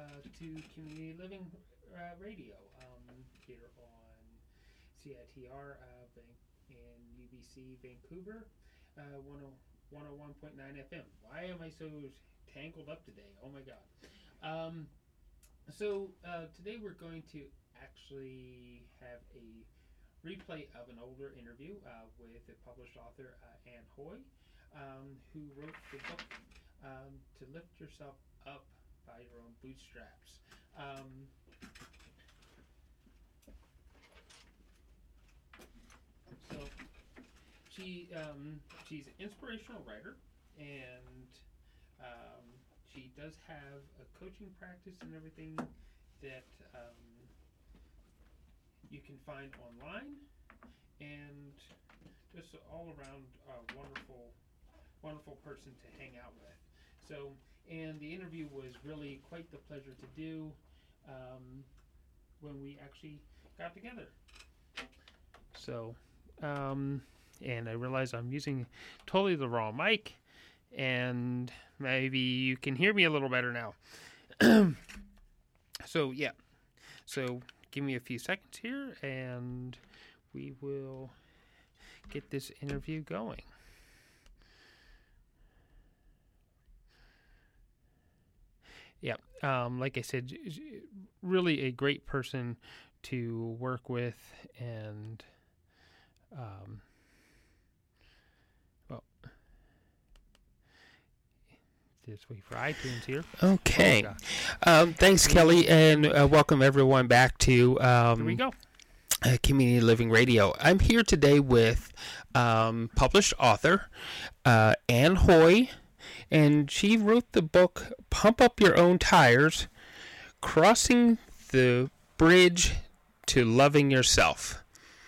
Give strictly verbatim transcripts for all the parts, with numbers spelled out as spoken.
uh, to Community Living uh, Radio um, here on C I T R uh, Van- and U B C Vancouver, uh, one oh one point nine F M. Why am I so tangled up today? Oh my God. Um, so uh, today we're going to actually have a replay of an older interview uh, with a published author, uh, Anne Hoy, um, who wrote the book um, To Lift Yourself Up by Your Own Bootstraps. Um, so she um, she's an inspirational writer, and um, she does have a coaching practice and everything that um, you can find online, and just all around a wonderful, wonderful person to hang out with. So, and the interview was really quite the pleasure to do um, when we actually got together. So, um, and I realize I'm using totally the wrong mic, and maybe you can hear me a little better now. So, yeah. So, give me a few seconds here, and we will get this interview going. Yeah, um, like I said, really a great person to work with, and um, well, just wait for iTunes here. Okay. Oh, um, thanks, Kelly, and uh, welcome everyone back to um, here we go. Uh, Community Living Radio. I'm here today with um, published author uh, Anne Hoy, and she wrote the book Pump Up Your Own Tires, Crossing the Bridge to Loving Yourself.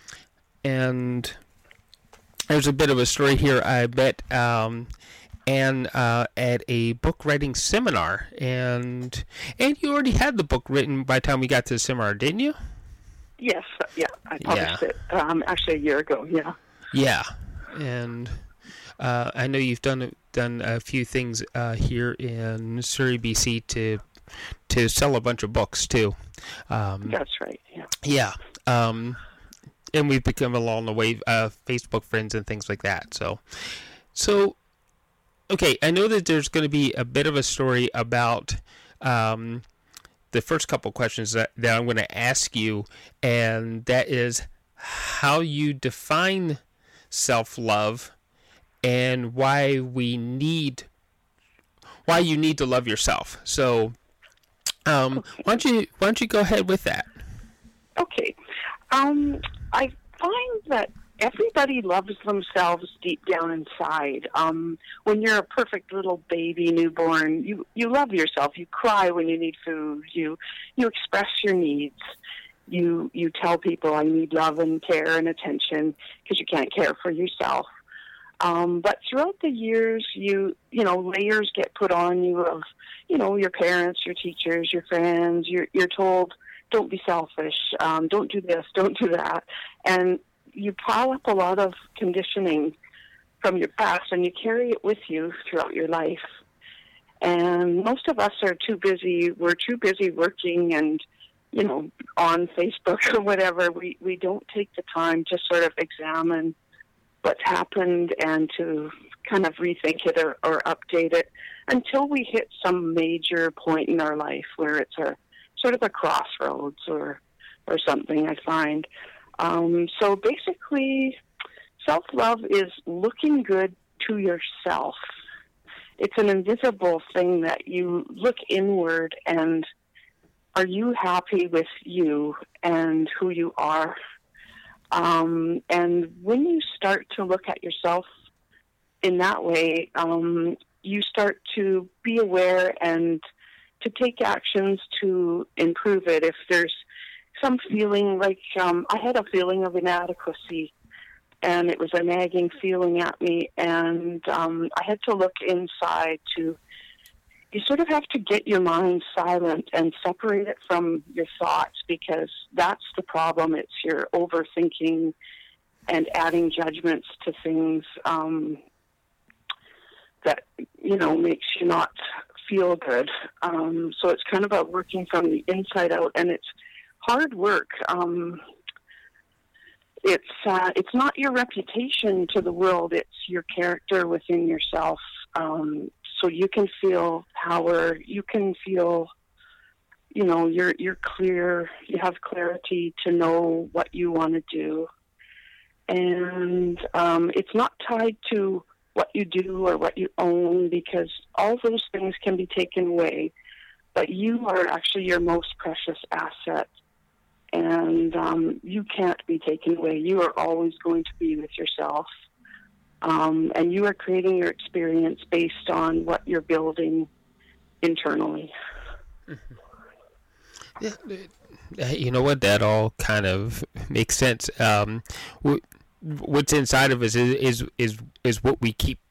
And there's a bit of a story here. I met um, Anne uh, at a book writing seminar, and and you already had the book written by the time we got to the seminar, didn't you? Yes, yeah, I published yeah. it um, actually a year ago. Yeah. Yeah, and uh, I know you've done done a few things uh, here in Surrey, B C, to to sell a bunch of books too. Um, That's right. Yeah. Yeah, um, and we've become along the way uh, Facebook friends and things like that. So, so okay, I know that there's going to be a bit of a story about. Um, the first couple questions that, that I'm going to ask you, and that is how you define self-love and why we need, why you need to love yourself. So, um, okay. why don't you why don't you go ahead with that? Okay, um, I find that everybody loves themselves deep down inside. Um, when you're a perfect little baby newborn, you, you love yourself. You cry when you need food. You you express your needs. You you tell people, I need love and care and attention, because you can't care for yourself. Um, but throughout the years, you you know layers get put on you of you know your parents, your teachers, your friends. You're you're told, don't be selfish. Um, don't do this. Don't do that. And you pile up a lot of conditioning from your past, and you carry it with you throughout your life. And most of us are too busy. We're too busy working and, you know, on Facebook or whatever. We, we don't take the time to sort of examine what's happened and to kind of rethink it or, or update it until we hit some major point in our life where it's a sort of a crossroads or, or something, I find. Um, so basically, self-love is looking good to yourself. It's an invisible thing that you look inward, and are you happy with you and who you are? Um, and when you start to look at yourself in that way, um, you start to be aware and to take actions to improve it. If there's some feeling like, um, I had a feeling of inadequacy, and it was a nagging feeling at me, and um, I had to look inside to, you sort of have to get your mind silent and separate it from your thoughts, because that's the problem. It's your overthinking and adding judgments to things um, that, you know, makes you not feel good. Um, so it's kind of about working from the inside out, and it's hard work. Um, it's uh, it's not your reputation to the world; it's your character within yourself. Um, so you can feel power. You can feel, you know, you're you're clear. You have clarity to know what you want to do, and um, it's not tied to what you do or what you own, because all those things can be taken away. But you are actually your most precious asset, and um, you can't be taken away. You are always going to be with yourself, um, and you are creating your experience based on what you're building internally. Yeah, you know what? That all kind of makes sense. Um, what's inside of us is is is, is what we keep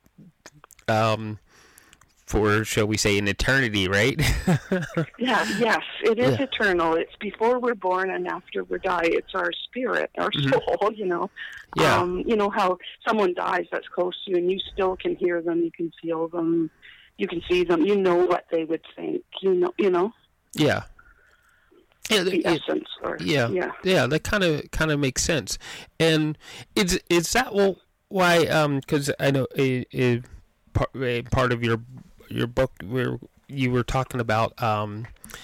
um, for, shall we say, an eternity, right? yeah, yes, it is Yeah. eternal. It's before we're born and after we die. It's our spirit, our Mhm. soul, you know. Yeah. Um, you know how someone dies that's close to you, and you still can hear them, you can feel them, you can see them, you know what they would think, you know, you know, Yeah. Yeah, the it- essence. Or, yeah, yeah. yeah, that kind of kind of makes sense. And is is that well, why? Um, because I know a, a, part, a part of your your book where you were talking about um,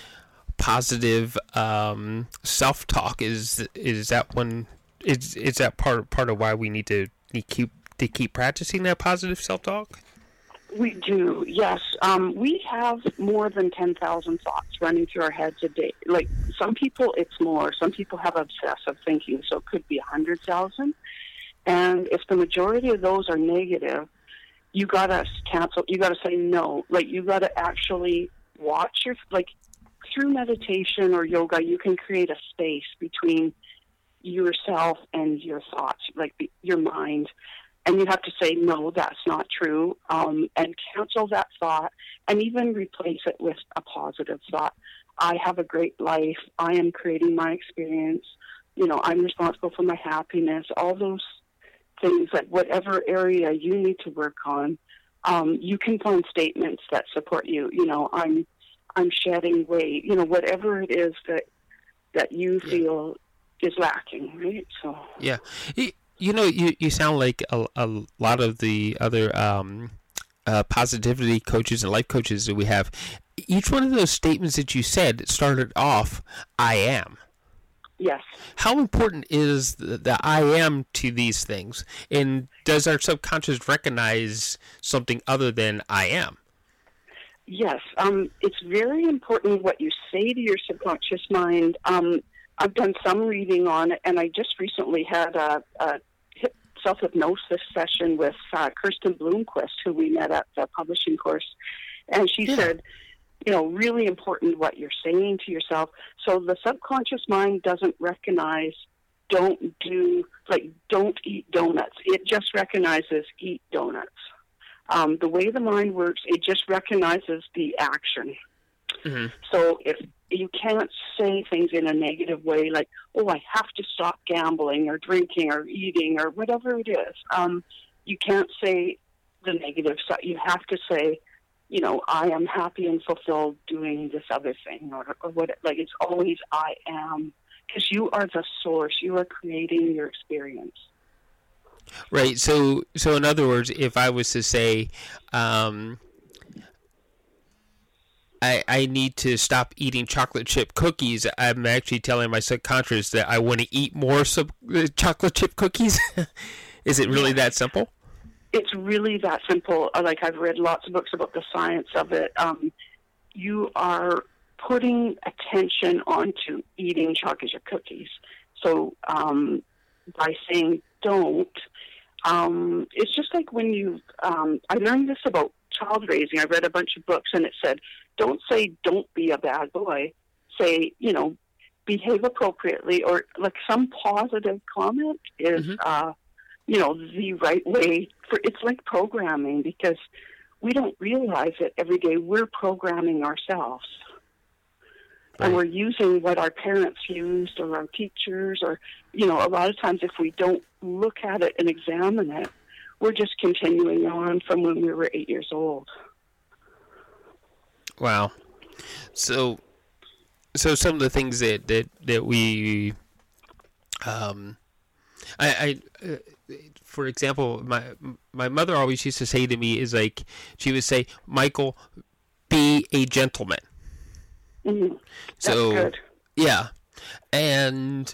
positive um, self talk. Is is that one? Is is that part part of why we need to keep to keep practicing that positive self talk? We do, yes. Um, we have more than ten thousand thoughts running through our heads a day. Like, some people, it's more. Some people have obsessive thinking, so it could be one hundred thousand. And if the majority of those are negative, you got to cancel. You got to say no. Like, you got to actually watch your, like, through meditation or yoga, you can create a space between yourself and your thoughts, like the, your mind. And you have to say, no, that's not true, um, and cancel that thought and even replace it with a positive thought. I have a great life. I am creating my experience. You know, I'm responsible for my happiness. All those things, like whatever area you need to work on, um, you can find statements that support you. You know, I'm I'm shedding weight. You know, whatever it is that that you Yeah. feel is lacking, right? So Yeah. Y- You know, you, you sound like a, a lot of the other um, uh, positivity coaches and life coaches that we have. Each one of those statements that you said started off, I am. yes. How important is the, the I am to these things? And does our subconscious recognize something other than I am? Yes, um, it's very important what you say to your subconscious mind. Um, I've done some reading on it, and I just recently had a, a self-hypnosis session with uh, Kirsten Bloomquist, who we met at the publishing course. And she Yeah. said, you know, really important what you're saying to yourself. So the subconscious mind doesn't recognize, don't do, like, don't eat donuts. It just recognizes eat donuts. Um, the way the mind works, it just recognizes the action. Mm-hmm. So if you can't say things in a negative way, like, oh, I have to stop gambling or drinking or eating or whatever it is, um, you can't say the negative stuff. You have to say, you know, I am happy and fulfilled doing this other thing, or, or what, like, it's always I am, because you are the source. You are creating your experience. Right. So, so in other words, if I was to say, um, I, I need to stop eating chocolate chip cookies, I'm actually telling my subconscious that I want to eat more sub- uh, chocolate chip cookies. Is it really that simple? It's really that simple. Uh, Like, I've read lots of books about the science of it. Um, you are putting attention onto eating chocolate chip cookies. So um, by saying don't, um, it's just like when you, um, I learned this about child raising. I read a bunch of books, and it said, don't say don't be a bad boy. Say, you know, behave appropriately, or like some positive comment is, Mhm. uh, you know, the right way for, it's like programming, because we don't realize it every day. We're programming ourselves. Right. And we're using what our parents used, or our teachers, or, you know, a lot of times if we don't look at it and examine it, we're just continuing on from when we were eight years old. Wow. So, so some of the things that that that we, um, I, I uh, for example, my my mother always used to say to me is like she would say, Michael, be a gentleman. Mm-hmm. That's So, good. yeah, and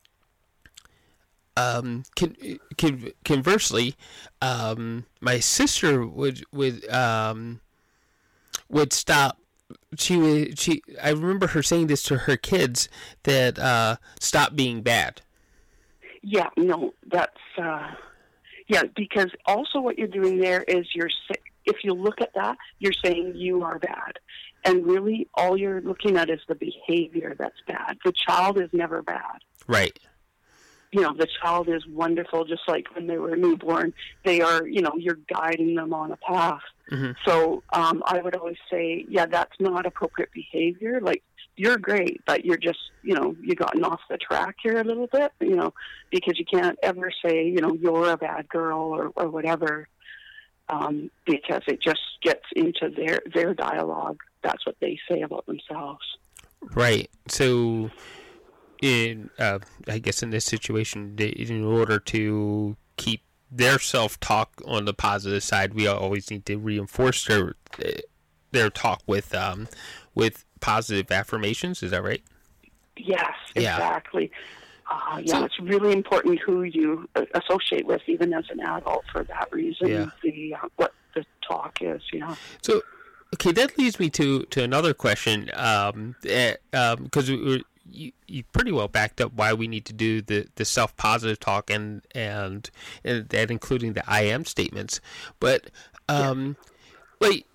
um, con- con- conversely, um, my sister would would um, would stop. She would she. I remember her saying this to her kids that uh, stop being bad. Yeah, no, that's uh, yeah, because also what you're doing there is you're sa- if you look at that, you're saying you are bad, and really all you're looking at is the behavior that's bad. The child is never bad. Right. You know, the child is wonderful, just like when they were newborn. They are, you know, you're guiding them on a path. Mm-hmm. So um, I would always say, yeah, that's not appropriate behavior. Like, you're great, but you're just, you know, you've gotten off the track here a little bit, you know, because you can't ever say, you know, you're a bad girl or, or whatever, um, because it just gets into their, their dialogue. That's what they say about themselves. Right. So, in uh, I guess in this situation, in order to keep their self-talk on the positive side, we always need to reinforce their their talk with um, with positive affirmations. Is that right? Yes, Yeah. exactly. Uh, yeah, So- it's really important who you uh, associate with, even as an adult, for that reason. Yeah. The uh, what the talk is, you know. So, okay, that leads me to, to another question, um, because um, you, you pretty well backed up why we need to do the, the self-positive talk and, and and that including the I am statements. But, um, yeah. like,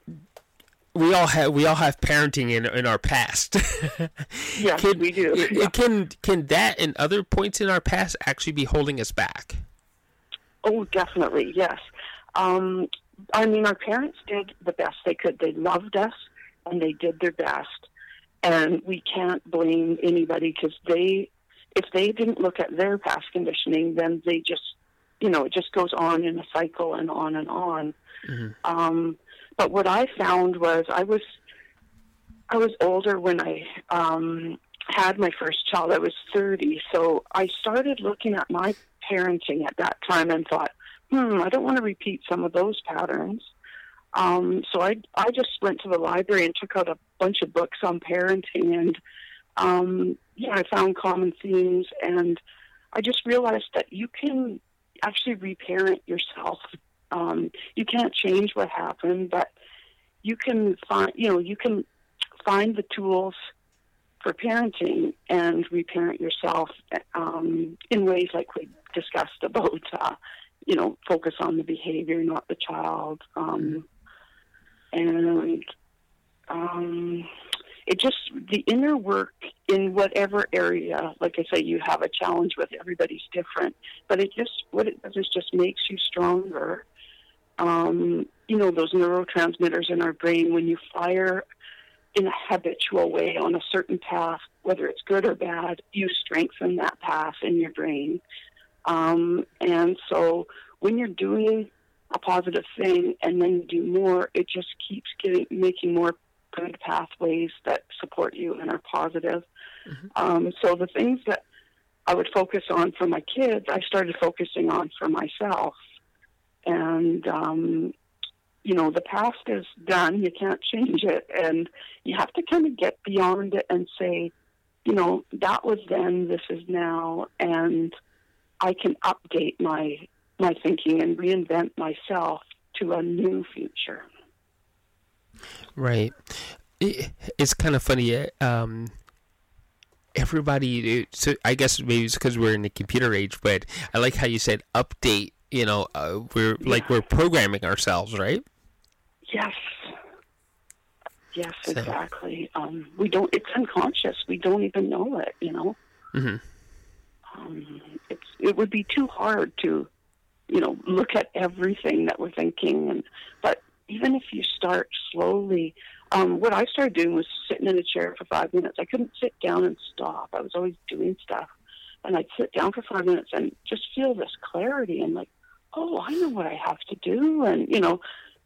we all have we all have parenting in in our past. Yes, can, we do. It, Yeah. Can can that and other points in our past actually be holding us back? Oh, definitely, yes. Um, I mean, our parents did the best they could. They loved us, and they did their best. And we can't blame anybody because they, if they didn't look at their past conditioning, then they just, you know, it just goes on in a cycle and on and on. Mm-hmm. Um, but what I found was I was, I was older when I um, had my first child. I was thirty, so I started looking at my parenting at that time and thought, hmm, I don't want to repeat some of those patterns. Um, so I I just went to the library and took out a bunch of books on parenting, and um, yeah, I found common themes, and I just realized that you can actually reparent yourself. Um, you can't change what happened, but you can find you know you can find the tools for parenting and reparent yourself um, in ways like we discussed about uh, you know focus on the behavior, not the child. Um, And um, it just, the inner work in whatever area, like I say, you have a challenge with, everybody's different, but it just, what it does is just makes you stronger. Um, you know, those neurotransmitters in our brain, when you fire in a habitual way on a certain path, whether it's good or bad, you strengthen that path in your brain. Um, and so when you're doing a positive thing and then you do more, it just keeps getting making more good pathways that support you and are positive. Mm-hmm. Um, so the things that I would focus on for my kids, I started focusing on for myself. And, um, you know, the past is done. You can't change it. And you have to kind of get beyond it and say, you know, that was then, this is now, and I can update my my thinking and reinvent myself to a new future. Right. It, it's kind of funny. Um, everybody, so I guess maybe it's because we're in the computer age, but I like how you said update. You know, uh, we're yeah. like we're programming ourselves, right? Yes. Yes, so. Exactly. Um, we don't. It's unconscious. We don't even know it. You know. Mm-hmm. Um, it's. It would be too hard to, you know, look at everything that we're thinking. And but even if you start slowly, um, what I started doing was sitting in a chair for five minutes. I couldn't sit down and stop. I was always doing stuff, and I'd sit down for five minutes and just feel this clarity and like, oh, I know what I have to do, and you know.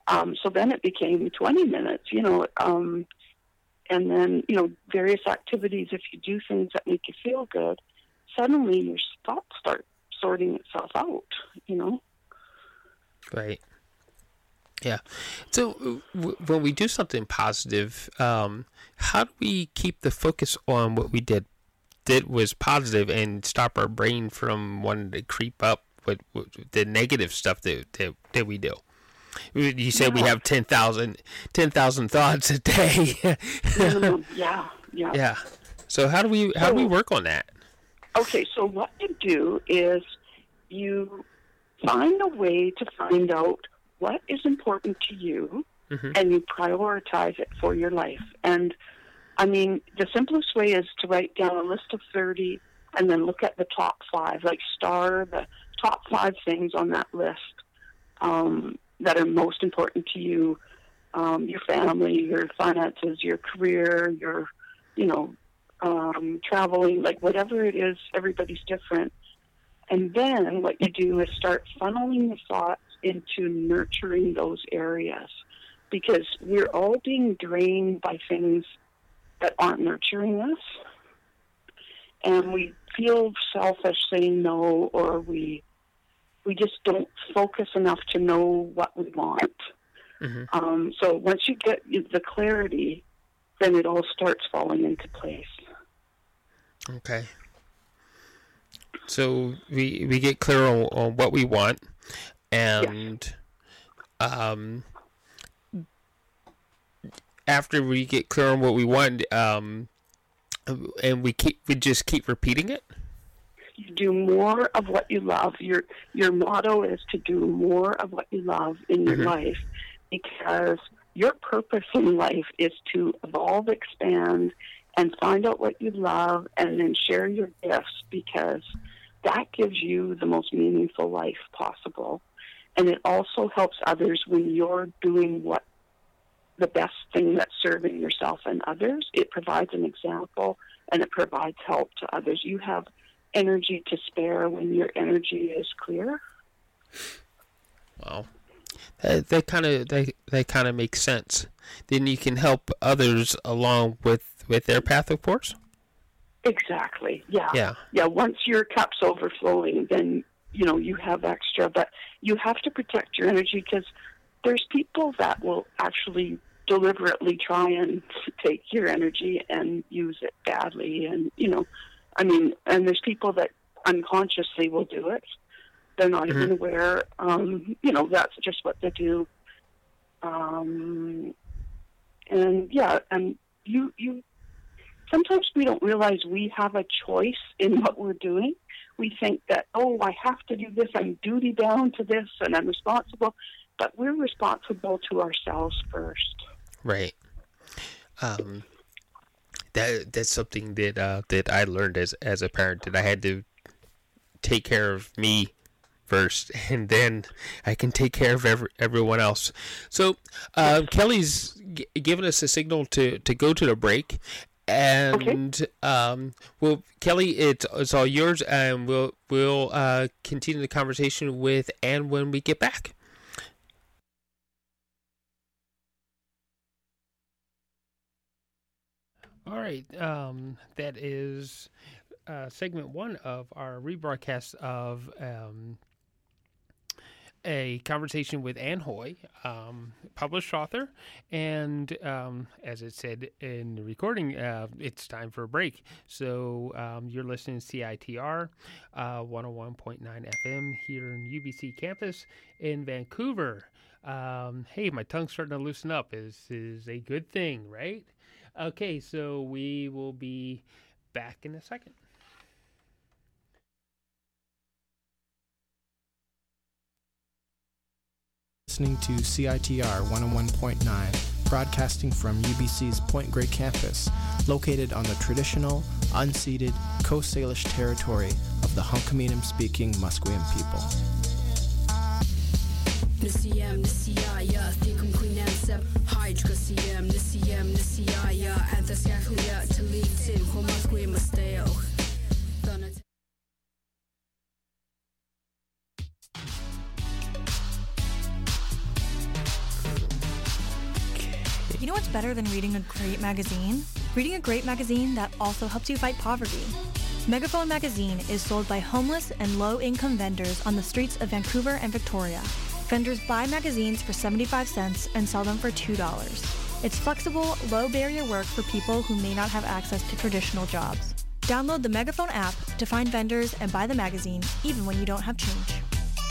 Um, so then it became twenty minutes, you know, um, and then, you know, various activities. If you do things that make you feel good, suddenly your thoughts start sorting itself out, you know. Right. Yeah. So w- when we do something positive, um, how do we keep the focus on what we did did was positive and stop our brain from wanting to creep up with, with the negative stuff that, that, that we do? You said yeah. we have ten thousand ten thousand thoughts a day. mm, yeah, yeah. Yeah. So how do we how so, do we work on that? Okay, so what you do is you find a way to find out what is important to you, mm-hmm. and you prioritize it for your life. And, I mean, the simplest way is to write down a list of thirty and then look at the top five, like star the top five things on that list um, that are most important to you, um, your family, your finances, your career, your, you know, um, traveling, like whatever it is, everybody's different. And then what you do is start funneling the thoughts into nurturing those areas, because we're all being drained by things that aren't nurturing us, and we feel selfish saying no, or we we just don't focus enough to know what we want. Mm-hmm. Um, so once you get the clarity, then it all starts falling into place. Okay. So we we get clear on, on what we want. And yes. um, after we get clear on what we want, um, and we keep we just keep repeating it. You do more of what you love. Your your motto is to do more of what you love in your mm-hmm. life, because your purpose in life is to evolve, expand, and find out what you love, and then share your gifts, because that gives you the most meaningful life possible. And it also helps others when you're doing what the best thing that's serving yourself and others. It provides an example, and it provides help to others. You have energy to spare when your energy is clear. Wow. That, that kind of that, that kind of makes sense. Then you can help others along with, with their path, of course. Exactly. Yeah. Yeah. Yeah. Once your cup's overflowing, then you know you have extra, but you have to protect your energy, because there's people that will actually deliberately try and take your energy and use it badly, and you know, I mean, and there's people that unconsciously will do it. They're not mm-hmm. even aware. Um, you know, that's just what they do. Um, and yeah, and you you. Sometimes we don't realize we have a choice in what we're doing. We think that, oh, I have to do this, I'm duty bound to this, and I'm responsible. But we're responsible to ourselves first. Right. Um, that that's something that uh, that I learned as as a parent, that I had to take care of me first, and then I can take care of every, everyone else. So uh, Kelly's g- given us a signal to, to go to the break. And okay. um, well, Kelly, it's it's all yours, and we'll we'll uh, continue the conversation with Anne when we get back. All right, um, that is uh, segment one of our rebroadcast of um, a conversation with Anne Hoy, um, published author, and um, as it said in the recording, uh, it's time for a break. So um, you're listening to C I T R uh, one oh one point nine F M here in U B C campus in Vancouver. Um, hey, my tongue's starting to loosen up. This is a good thing, right? Okay, so we will be back in a second. Listening to C I T R one oh one point nine, broadcasting from U B C's Point Grey campus, located on the traditional, unceded Coast Salish territory of the Hunkaminam-speaking Musqueam people. know what's better than reading a great magazine? Reading a great magazine that also helps you fight poverty. Megaphone Magazine is sold by homeless and low-income vendors on the streets of Vancouver and Victoria. Vendors buy magazines for seventy-five cents and sell them for two dollars. It's flexible, low-barrier work for people who may not have access to traditional jobs. Download the Megaphone app to find vendors and buy the magazine, even when you don't have change.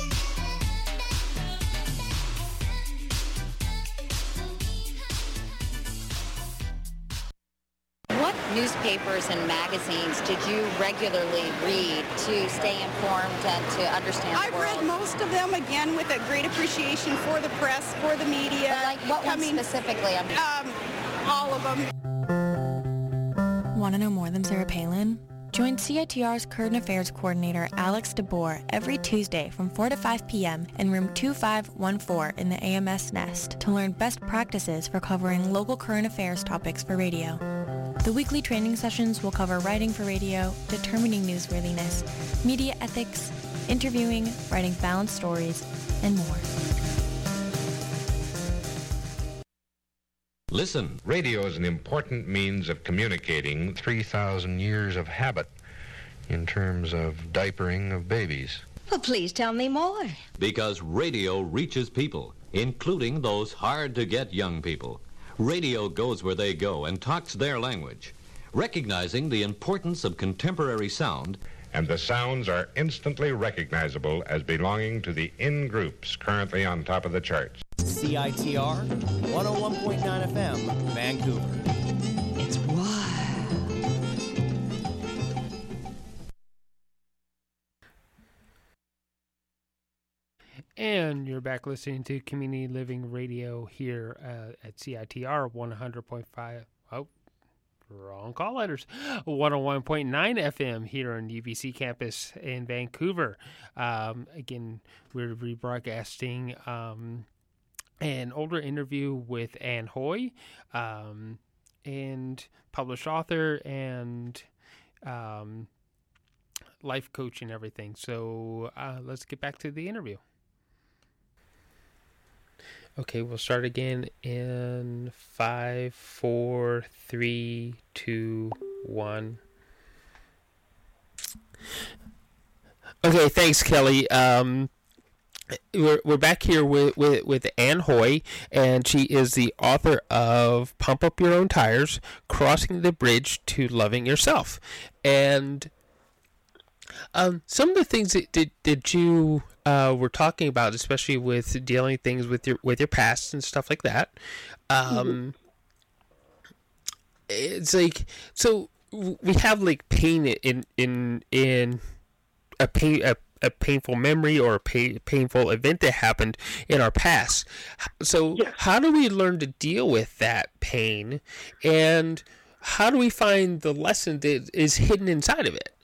What newspapers and magazines did you regularly read to stay informed and to understand the I've world? read most of them, again, with a great appreciation for the press, for the media. But like what ones Coming- specifically? I'm Um, all of them. Want to know more than Sarah Palin? Join C I T R's Current Affairs Coordinator Alex DeBoer every Tuesday from four to five p.m. in room two five one four in the A M S Nest to learn best practices for covering local current affairs topics for radio. The weekly training sessions will cover writing for radio, determining newsworthiness, media ethics, interviewing, writing balanced stories, and more. Listen, radio is an important means of communicating three thousand years of habit in terms of diapering of babies. Well, please tell me more. Because radio reaches people, including those hard-to-get young people. Radio goes where they go and talks their language, recognizing the importance of contemporary sound. And the sounds are instantly recognizable as belonging to the in-groups currently on top of the charts. C I T R one oh one point nine F M, Vancouver. It's wild. And you're back listening to Community Living Radio here uh, at C I T R one hundred point five. Oh, wrong call letters. one oh one point nine F M here on U B C campus in Vancouver. Um, again, we're rebroadcasting um, an older interview with Anne Hoy, um, and published author and um, life coach and everything. So uh, let's get back to the interview. Okay, we'll start again in five, four, three, two, one. Okay, thanks, Kelly. Um, we're we're back here with, with, with Anne Hoy, and she is the author of Pump Up Your Own Tires: Crossing the Bridge to Loving Yourself. And um, some of the things that did did you uh, were talking about, especially with dealing things with your with your past and stuff like that. Um, mm-hmm. It's like, so we have like pain in in in a pain a, a painful memory or a pain, painful event that happened in our past. So yes. How do we learn to deal with that pain, and how do we find the lesson that is hidden inside of it?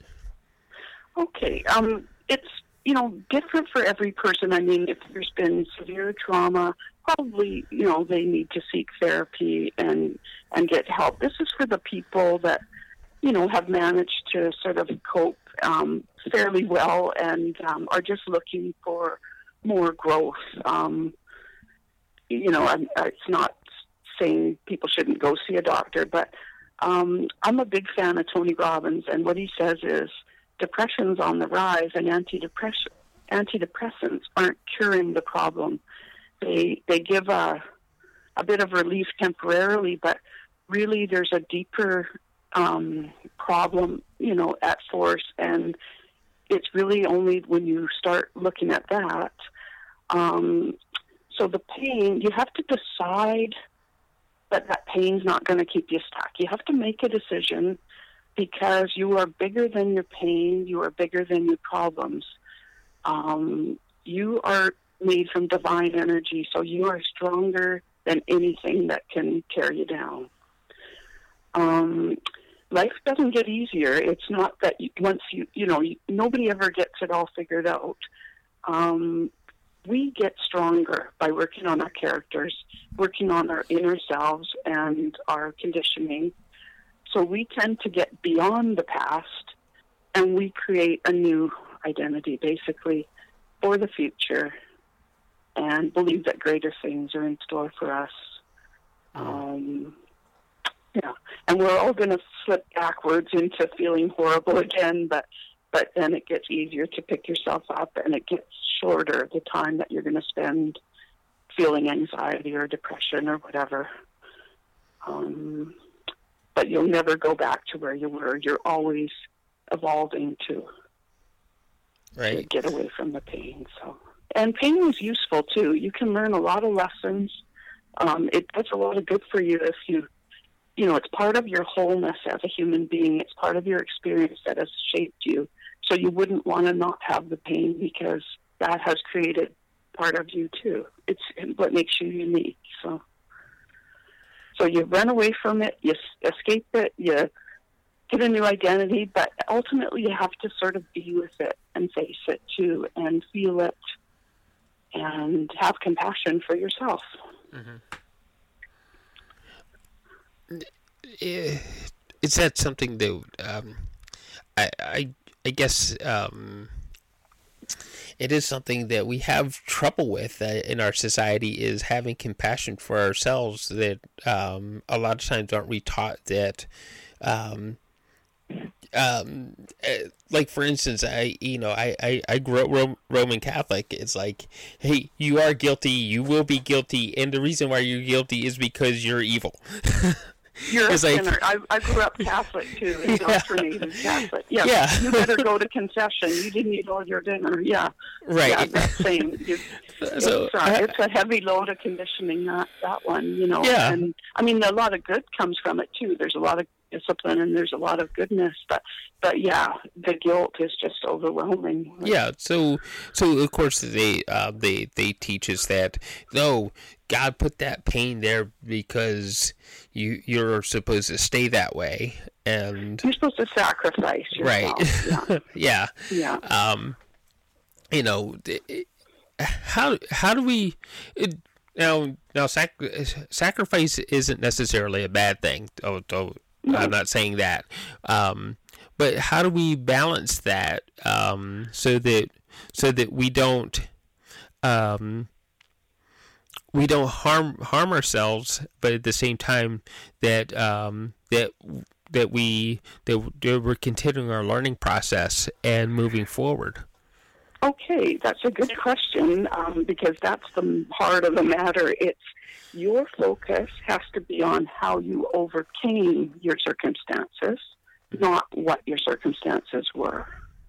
Okay, um, it's, you know, different for every person. I mean, if there's been severe trauma, probably, you know, they need to seek therapy and, and get help. This is for the people that, you know, have managed to sort of cope um, fairly well and um, are just looking for more growth. Um, you know, I'm, it's not saying people shouldn't go see a doctor, but um, I'm a big fan of Tony Robbins, and what he says is, depression's on the rise, and antidepress- antidepressants aren't curing the problem. They they give a a bit of relief temporarily, but really there's a deeper um, problem, you know, at force, and it's really only when you start looking at that. Um, so the pain, you have to decide that that pain's not going to keep you stuck. You have to make a decision, because you are bigger than your pain, you are bigger than your problems. Um, you are made from divine energy, so you are stronger than anything that can tear you down. Um, life doesn't get easier. It's not that you, once you, you know, you, nobody ever gets it all figured out. Um, we get stronger by working on our characters, working on our inner selves and our conditioning. So we tend to get beyond the past, and we create a new identity, basically, for the future, and believe that greater things are in store for us. Um, yeah, and we're all going to slip backwards into feeling horrible again, but but then it gets easier to pick yourself up, and it gets shorter, the time that you're going to spend feeling anxiety or depression or whatever. Um, but you'll never go back to where you were. You're always evolving to, right. to get away from the pain. So, and pain is useful too. You can learn a lot of lessons. Um, it does a lot of good for you if you, you know, it's part of your wholeness as a human being. It's part of your experience that has shaped you. So you wouldn't want to not have the pain, because that has created part of you too. It's what makes you unique. So, so you run away from it, you escape it, you get a new identity, but ultimately you have to sort of be with it and face it too, and feel it, and have compassion for yourself. Mm-hmm. Is that something that um, I, I I guess um, it is something that we have trouble with uh, in our society, is having compassion for ourselves, that um, a lot of times aren't we taught that um, um, like, for instance, I you know I, I, I grew up Ro- Roman Catholic. It's like, hey, you are guilty, you will be guilty, and the reason why you're guilty is because you're evil. You're it's a like, sinner. I, I grew up Catholic too, indoctrinated yeah. Catholic. Yeah. yeah. You better go to confession. You didn't eat all your dinner. Yeah. Right. Yeah, that's same. You, so, it's, uh, uh, it's a heavy load of conditioning, that, that one, you know. Yeah. And, I mean, a lot of good comes from it too. There's a lot of discipline and there's a lot of goodness. But, but yeah, the guilt is just overwhelming. Yeah. So, so of course, they, uh, they, they teach us that, no, God put that pain there because you you're supposed to stay that way, and you're supposed to sacrifice yourself. Right? Yeah. yeah. Yeah. Um, you know, it, how how do we it, now now sac- sacrifice isn't necessarily a bad thing. Oh, oh No. I'm not saying that. Um, but how do we balance that um, so that so that we don't um. we don't harm harm ourselves, but at the same time that um, that that we that we're continuing our learning process and moving forward? Okay, that's a good question, um, because that's the heart of the matter. It's your focus has to be on how you overcame your circumstances, not what your circumstances were.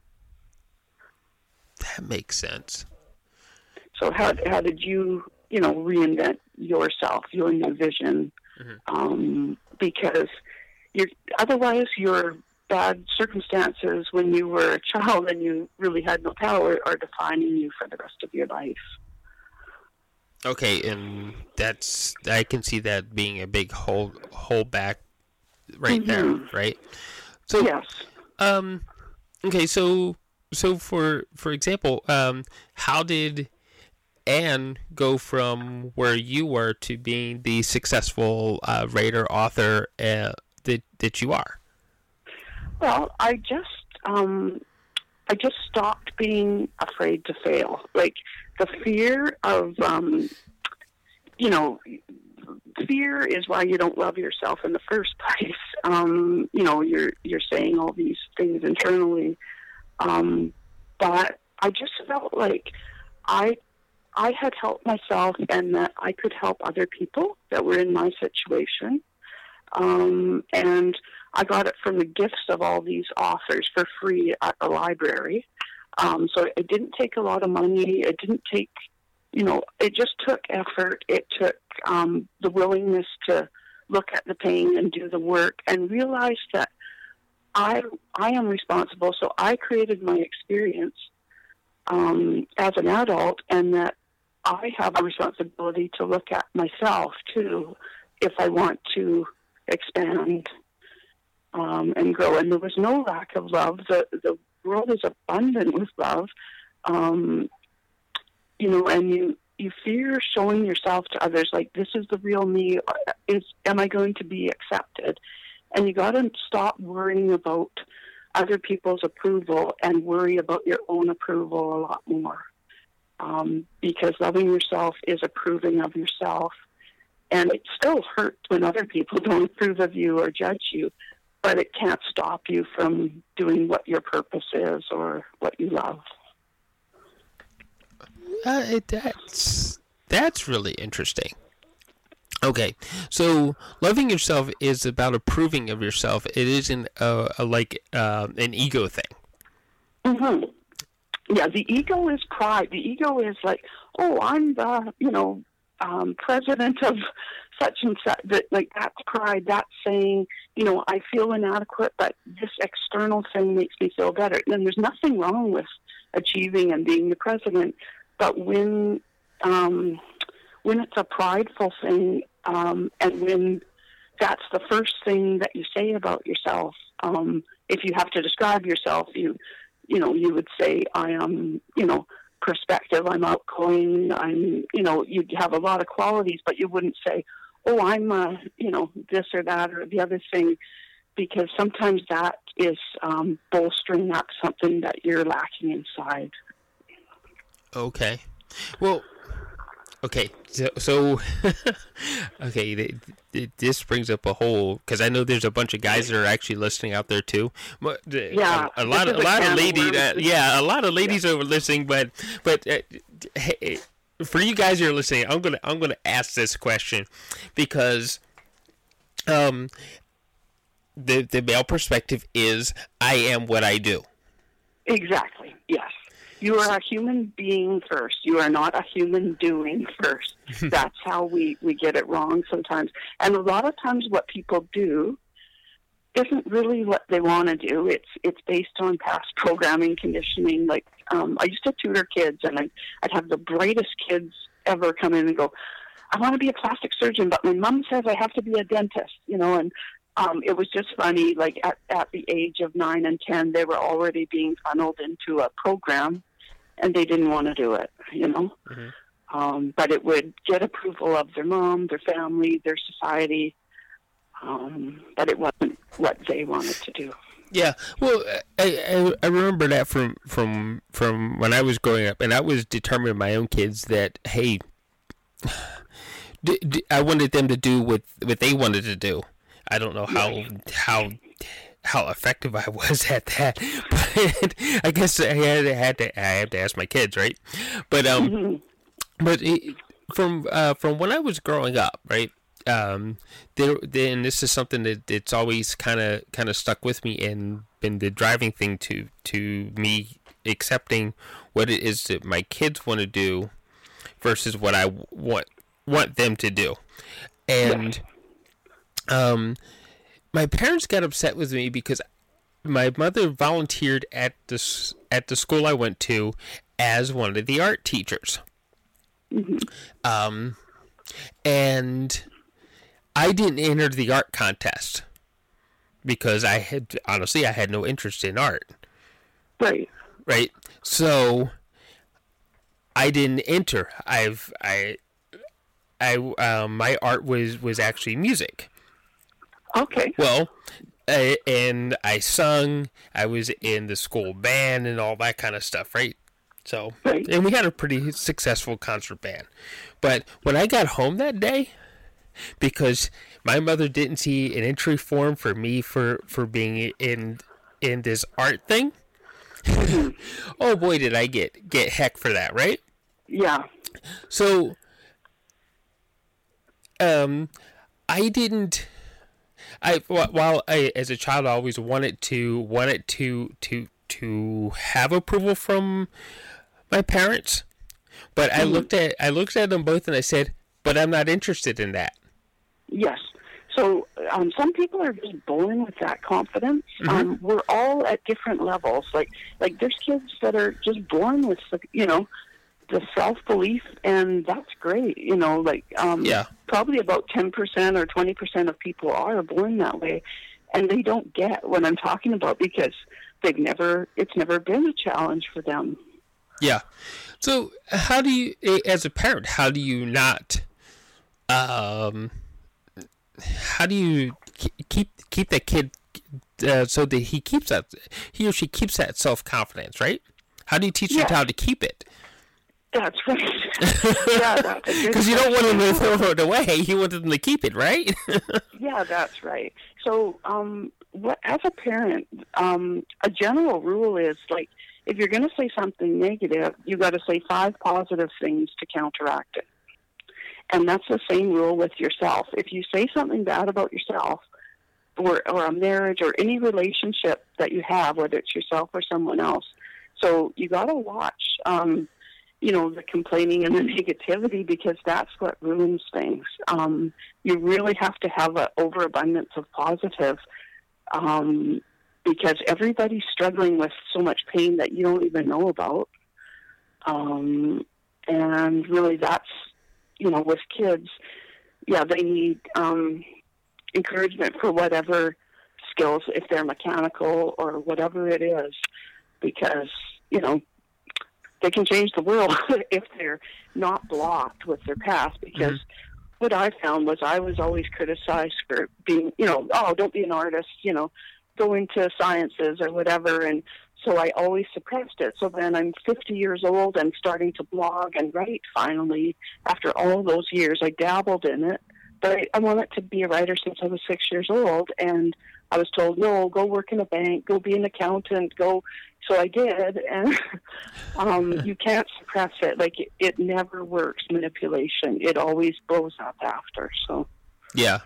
That makes sense. So how how did you, you know, reinvent yourself, your new vision? Mm-hmm. Um, because you're, otherwise your bad circumstances when you were a child and you really had no power are defining you for the rest of your life. Okay, and that's, I can see that being a big hold hold back right Mm-hmm. there, right? So yes. Um, okay, so so for for example, um, how did Anne go from where you were to being the successful uh, writer, author uh, that that you are? Well, I just um, I just stopped being afraid to fail. Like the fear of, um, you know, fear is why you don't love yourself in the first place. Um, you know, you're you're saying all these things internally, um, but I just felt like I. I had helped myself and that I could help other people that were in my situation. Um, and I got it from the gifts of all these authors for free at the library. Um, so it didn't take a lot of money. It didn't take, you know, it just took effort. It took um, the willingness to look at the pain and do the work and realize that I, I am responsible. So I created my experience um, as an adult, and that I have a responsibility to look at myself, too, if I want to expand um, and grow. And there was no lack of love. The the world is abundant with love. Um, you know, and you, you fear showing yourself to others, like, this is the real me. Is, am I going to be accepted? And you got to stop worrying about other people's approval and worry about your own approval a lot more. Um, because loving yourself is approving of yourself, And it still hurts when other people don't approve of you or judge you, but it can't stop you from doing what your purpose is or what you love. Uh, it, that's that's really interesting. Okay, so loving yourself is about approving of yourself. It isn't uh, a, like uh, an ego thing. Mm-hmm. Yeah, the ego is pride. The ego is like, oh, I'm the, you know, um, president of such and such. That, like, that's pride. That's saying, you know, I feel inadequate, but this external thing makes me feel better. And there's nothing wrong with achieving and being the president, but when um, when it's a prideful thing, um, and when that's the first thing that you say about yourself, um, if you have to describe yourself, you you know, you would say, I am, you know, perspective, I'm outgoing, I'm, you know, you'd have a lot of qualities, but you wouldn't say, oh, I'm, uh, you know, this or that or the other thing, because sometimes that is um, bolstering up something that you're lacking inside. Okay. Well, okay. So, so okay, th- th- this brings up a whole, because I know there's a bunch of guys that are actually listening out there too. Yeah, a, a lot, of, a lot of ladies. Uh, yeah, a lot of ladies yeah. are listening, but but uh, hey, for you guys who are listening, I'm gonna I'm gonna ask this question because um the the male perspective is I am what I do. Exactly. Yes. You are a human being first. You are not a human doing first. That's how we, we get it wrong sometimes. And a lot of times what people do isn't really what they want to do. It's it's based on past programming, conditioning. Like, um, I used to tutor kids, and I'd, I'd have the brightest kids ever come in and go, I want to be a plastic surgeon, but my mom says I have to be a dentist, you know, and Um, it was just funny, like at, at the age of nine and ten, they were already being funneled into a program, and they didn't want to do it, you know. Mm-hmm. Um, but it would get approval of their mom, their family, their society, um, but it wasn't what they wanted to do. Yeah, well, I, I I remember that from from from when I was growing up, and I was determining my own kids that, hey, d- d- I wanted them to do what what they wanted to do. I don't know how how how effective I was at that, but I guess I had, I had to I had to ask my kids, right? But um, mm-hmm. but it, from uh, from when I was growing up, right? Um, there then this is something that it's always kind of kind of stuck with me and been the driving thing to to me accepting what it is that my kids want to do versus what I want want them to do, and. Yeah. Um, my parents got upset with me because my mother volunteered at the at the school I went to as one of the art teachers. Mm-hmm. Um, and I didn't enter the art contest because I had honestly I had no interest in art. Right. Right. So I didn't enter. I've I I um, my art was was actually music. Okay. Well, uh, and I sung. I was in the school band and all that kind of stuff, right? So, right. And we had a pretty successful concert band. But when I got home that day, because my mother didn't see an entry form for me for, for being in in this art thing, oh boy, did I get get heck for that, right? Yeah. So, um, I didn't. I while I as a child I always wanted to wanted to to to have approval from my parents, but I looked at I looked at them both and I said, but I'm not interested in that. Yes. So um, some people are just born with that confidence. Mm-hmm. Um, we're all at different levels. Like like there's kids that are just born with, you know, the self-belief, and that's great. You know, like um, yeah. probably about ten percent or twenty percent of people are born that way, and they don't get what I'm talking about because they've never, it's never been a challenge for them. Yeah. So how do you, as a parent, how do you not, um, how do you keep keep that kid uh, so that he keeps that, he or she keeps that self-confidence, right? How do you teach yeah. them how to keep it? That's right. Yeah, that's because you don't want them to throw it away. You want them to keep it, right? Yeah, that's right. So, um, what as a parent, um, a general rule is like if you're going to say something negative, you got to say five positive things to counteract it. And that's the same rule with yourself. If you say something bad about yourself, or or a marriage, or any relationship that you have, whether it's yourself or someone else, so you got to watch. Um, you know, the complaining and the negativity, because that's what ruins things. Um, you really have to have an overabundance of positive, um, because everybody's struggling with so much pain that you don't even know about. Um, and really that's, you know, with kids, yeah, they need um, encouragement for whatever skills, if they're mechanical or whatever it is, because, you know, they can change the world if they're not blocked with their past. Because mm-hmm. what I found was I was always criticized for being, you know, oh, don't be an artist, you know, go into sciences or whatever. And so I always suppressed it. So then I'm fifty years old and starting to blog and write finally. After all those years, I dabbled in it. But I, I wanted to be a writer since I was six years old. And I was told, no, go work in a bank, go be an accountant, go. So I did, and um, you can't suppress it. Like, it, it never works, manipulation. It always blows up after, so. Yeah.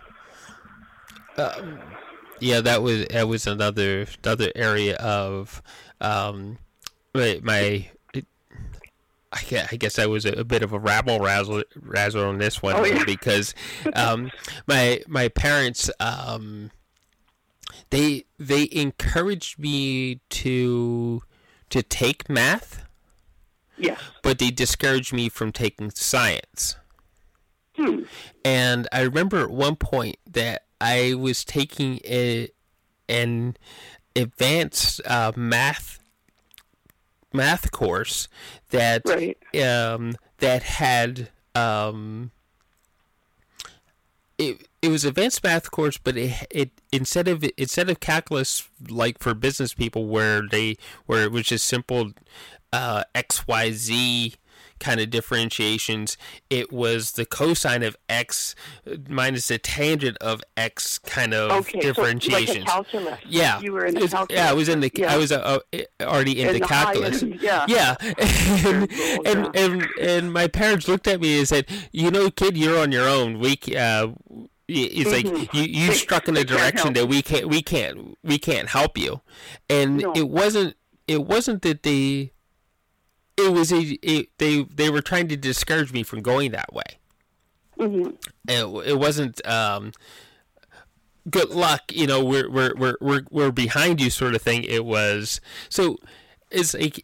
Uh, yeah, that was that was another another area of um, my, my it, I guess, I guess I was a, a bit of a rabble razzle, razzle on this one, oh, yeah. because um, my my parents... Um, They they encouraged me to to take math, yes, but they discouraged me from taking science. Hmm. And I remember at one point that I was taking a, an advanced uh, math math course that right. um, that had. Um, It it was an advanced math course, but it it instead of instead of calculus like for business people where they where it was just simple uh, X Y Z kind of differentiations, it was the cosine of X minus the tangent of X kind of okay, differentiations. So like a calculus. Yeah, you were in the was, calculus. yeah, I was in the yeah. I was uh, already into in the calculus. High end, yeah, yeah, and, cool, and, yeah. and and my parents looked at me and said, "You know, kid, you're on your own. We uh, it's mm-hmm. like you you they, struck in a direction that we can't we can't we can't help you." And no. it wasn't it wasn't that they. It was a it, they they were trying to discourage me from going that way. Mm-hmm. It, it wasn't um, good luck, you know. We're we're we're we're we're behind you, sort of thing. It was so it's like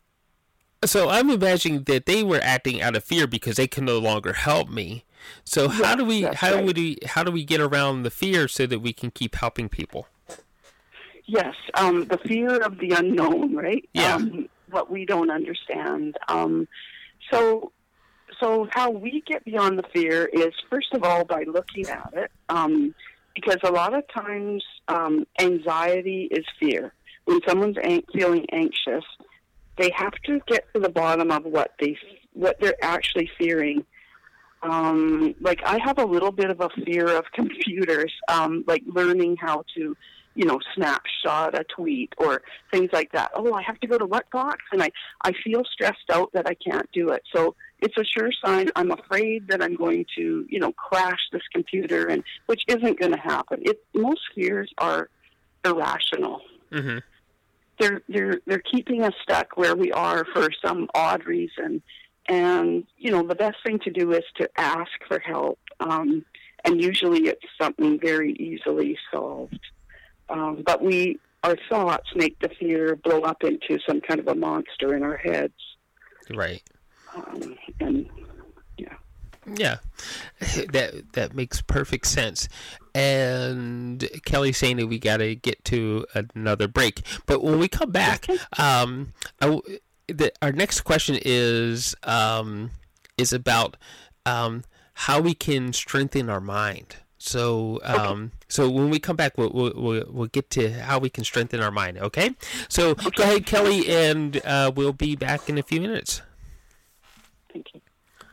so I'm imagining that they were acting out of fear because they can no longer help me. So how yeah, do we how right. would we how do we get around the fear so that we can keep helping people? Yes, um, the fear of the unknown, right? Yeah. Um, what we don't understand. Um, so, so how we get beyond the fear is, first of all, by looking at it, um, because a lot of times um, anxiety is fear. When someone's an- feeling anxious, they have to get to the bottom of what they what they're actually fearing. Um, like I have a little bit of a fear of computers, um, like learning how to, you know, snapshot a tweet or things like that. Oh, I have to go to what box? And I, I feel stressed out that I can't do it. So it's a sure sign. I'm afraid that I'm going to, you know, crash this computer, and which isn't going to happen. It, most fears are irrational. Mm-hmm. They're, they're, they're keeping us stuck where we are for some odd reason. And, you know, the best thing to do is to ask for help. Um, and usually it's something very easily solved. Um, but we, our thoughts make the fear blow up into some kind of a monster in our heads. Right. Um, and yeah. Yeah, that that makes perfect sense. And Kelly's saying that we got to get to another break. But when we come back, um, I, the, our next question is um, is about um, how we can strengthen our mind. So, um, okay. so when we come back, we'll, we'll we'll get to how we can strengthen our mind. Okay. So okay. Go ahead, Kelly, and uh, we'll be back in a few minutes. Thank you.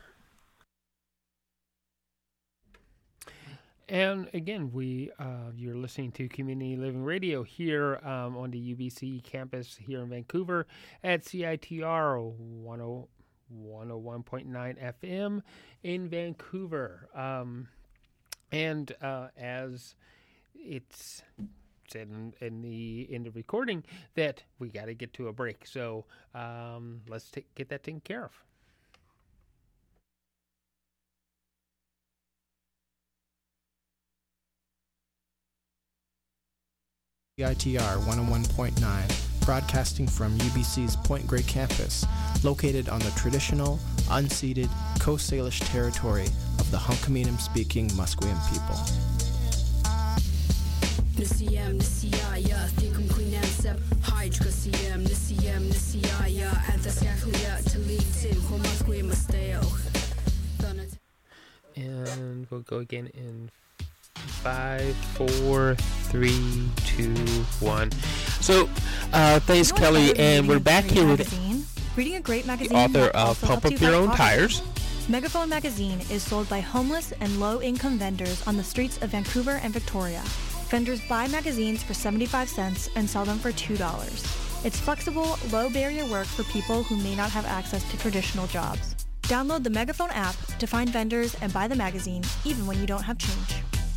And again, we uh, you're listening to Community Living Radio here um, on the U B C campus here in Vancouver at C I T R one oh one point nine F M in Vancouver. Um, and uh, as it's said in, in the in the recording, that we got to get to a break. So um, let's take, get that taken care of. C I T R one oh one point nine, broadcasting from U B C's Point Grey campus, located on the traditional, unceded Coast Salish territory of the Hunkaminam-speaking Musqueam people. And we'll go again in five, four, three, two, one. So, uh, thanks, You know what I Kelly, love and reading we're a back great here with magazine? Reading a great magazine the author will of also Pump help Up you Your have Own fun. Tires. Megaphone magazine is sold by homeless and low-income vendors on the streets of Vancouver and Victoria. Vendors buy magazines for seventy-five cents and sell them for two dollars. It's flexible, low-barrier work for people who may not have access to traditional jobs. Download the Megaphone app to find vendors and buy the magazine, even when you don't have change.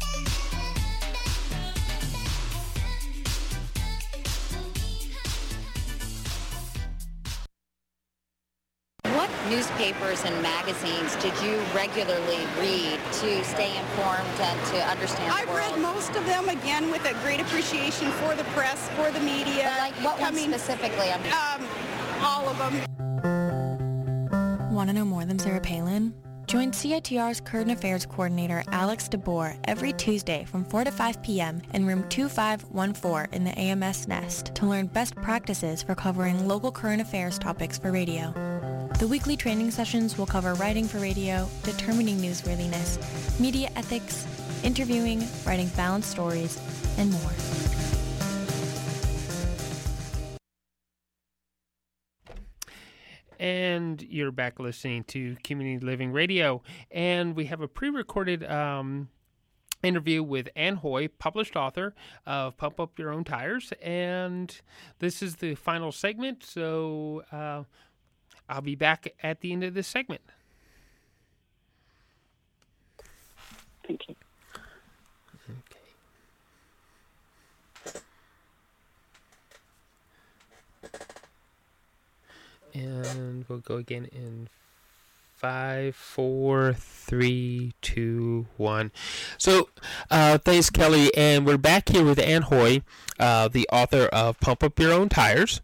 What newspapers and magazines did you regularly read to stay informed and to understand the I've world? read most of them, again, with a great appreciation for the press, for the media. But like what ones Coming- specifically? I'm Um, all of them. Want to know more than Sarah Palin? Join C I T R's Current Affairs Coordinator Alex DeBoer every Tuesday from four to five p.m. in room two five one four in the A M S Nest to learn best practices for covering local current affairs topics for radio. The weekly training sessions will cover writing for radio, determining newsworthiness, media ethics, interviewing, writing balanced stories, and more. And you're back listening to Community Living Radio. And we have a pre-recorded um, interview with Ann Hoy, published author of Pump Up Your Own Tires. And this is the final segment, so uh, I'll be back at the end of this segment. Thank you. And we'll go again in five, four, three, two, one. So, uh, thanks, Kelly. And we're back here with Ann Hoy, uh, the author of Pump Up Your Own Tires.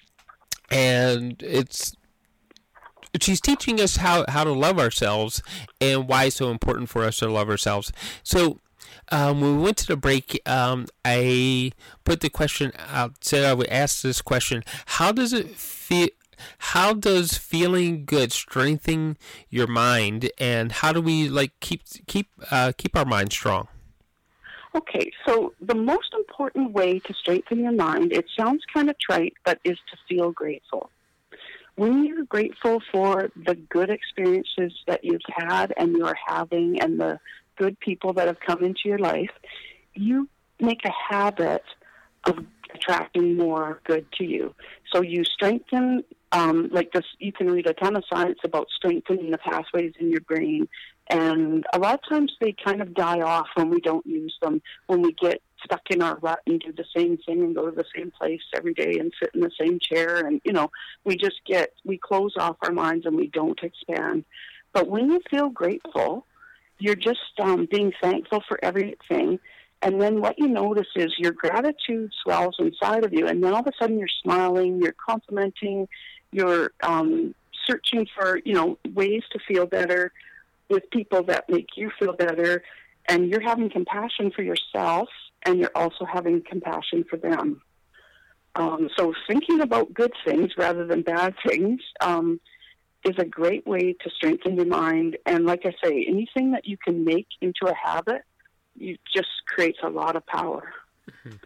And it's she's teaching us how, how to love ourselves and why it's so important for us to love ourselves. So, Um, when we went to the break, um, I put the question out, said I would ask this question: How does it feel? How does feeling good strengthen your mind, and how do we like keep keep uh, keep our mind strong? Okay, so the most important way to strengthen your mind, it sounds kind of trite, but is to feel grateful. When you're grateful for the good experiences that you've had and you're having and the good people that have come into your life, you make a habit of attracting more good to you. So you strengthen, um, like this, you can read a ton of science about strengthening the pathways in your brain. And a lot of times they kind of die off when we don't use them, when we get stuck in our rut and do the same thing and go to the same place every day and sit in the same chair. And, you know, we just get, we close off our minds and we don't expand. But when you feel grateful, you're just um, being thankful for everything. And then what you notice is your gratitude swells inside of you. And then all of a sudden you're smiling, you're complimenting, you're um, searching for, you know, ways to feel better with people that make you feel better. And you're having compassion for yourself, and you're also having compassion for them. Um, so thinking about good things rather than bad things um, is a great way to strengthen your mind. And like I say, anything that you can make into a habit, it just creates a lot of power. Mm-hmm.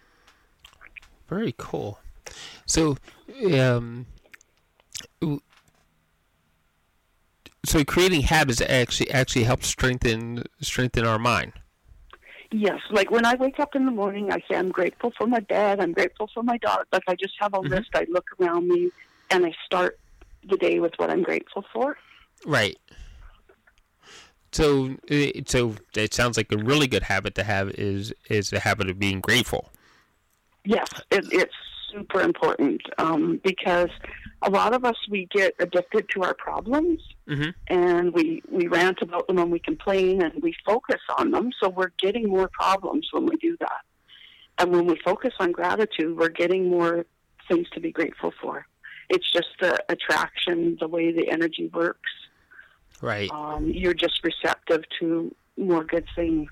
Very cool. So, um, so creating habits actually actually helps strengthen strengthen our mind. Yes, like when I wake up in the morning, I say I'm grateful for my bed, I'm grateful for my dog. Like I just have a mm-hmm. list. I look around me, and I start the day with what I'm grateful for. Right. So, so it sounds like a really good habit to have is is the habit of being grateful. Yes, it, it's super important um, because a lot of us, we get addicted to our problems, mm-hmm. and we, we rant about them and we complain and we focus on them, so we're getting more problems when we do that. And when we focus on gratitude, we're getting more things to be grateful for. It's just the attraction, the way the energy works. Right. Um, you're just receptive to more good things.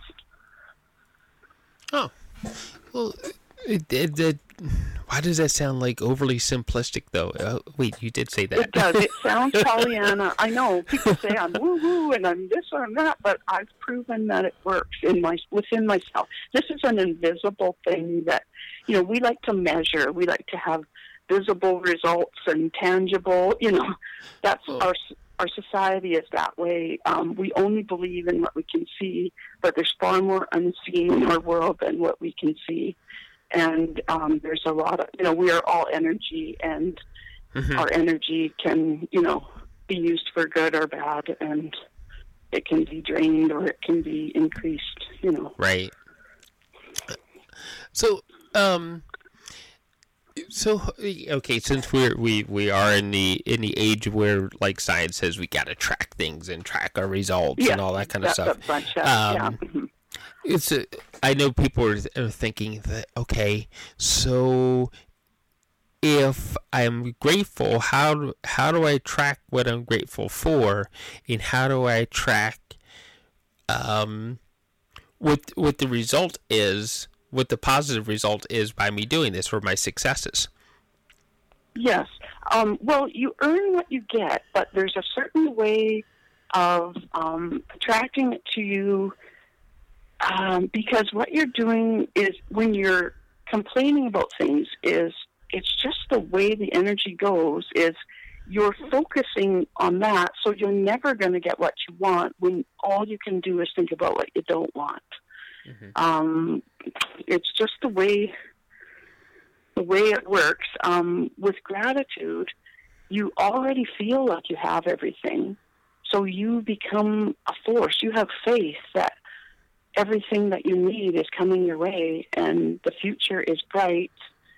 Oh. Well, it, it, it, why does that sound like overly simplistic, though? Uh, wait, you did say that. It does. It sounds Pollyanna. I know. People say I'm woo-woo and I'm this or I'm that, but I've proven that it works in my within myself. This is an invisible thing that, you know, we like to measure. We like to have visible results and tangible, you know, that's oh. our our society is that way. Um, we only believe in what we can see, but there's far more unseen in our world than what we can see. And um, there's a lot of, you know, we are all energy, and mm-hmm. our energy can, you know, be used for good or bad, and it can be drained or it can be increased, you know. Right. So, um... So okay, since we're we, we are in the in the age where like science says we got to track things and track our results yeah, and all that kind of stuff. Bunch of, um, yeah. It's a, I know people are, are thinking that okay, so if I'm grateful, how do, how do I track what I'm grateful for, and how do I track um what what the result is? What the positive result is by me doing this for my successes. Yes. Um, well, you earn what you get, but there's a certain way of um, attracting it to you um, because what you're doing is when you're complaining about things is it's just the way the energy goes is you're focusing on that, so you're never going to get what you want when all you can do is think about what you don't want. Mm-hmm. Um, it's just the way the way it works. Um, with gratitude, you already feel like you have everything, so you become a force. You have faith that everything that you need is coming your way, and the future is bright